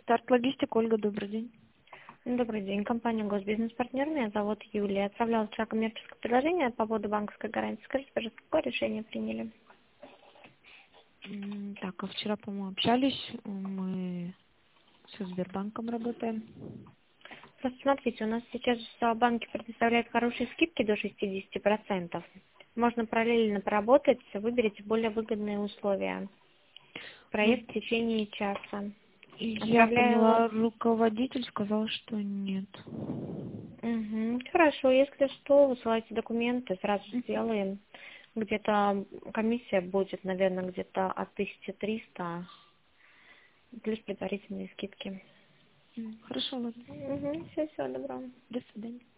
Старт Логистик, Ольга, добрый день. Добрый день. Компания Госбизнес-партнер. Меня зовут Юлия. Отправляла вчера коммерческое предложение по поводу банковской гарантии. Скажите, пожалуйста, какое решение приняли? Так, а вчера, по-моему, общались. Мы со Сбербанком работаем. Просто смотрите, у нас сейчас банки предоставляют хорошие скидки до 60%. Можно параллельно поработать, выберите более выгодные условия. Ну, Проезд в течение часа. я Отправляю. поняла, руководитель сказал, что нет. Хорошо, если что, высылайте документы, сразу сделаем. Где-то комиссия будет, наверное, где-то от 1300 плюс предварительные скидки. Хорошо, ладно. Все, всего доброго. До свидания.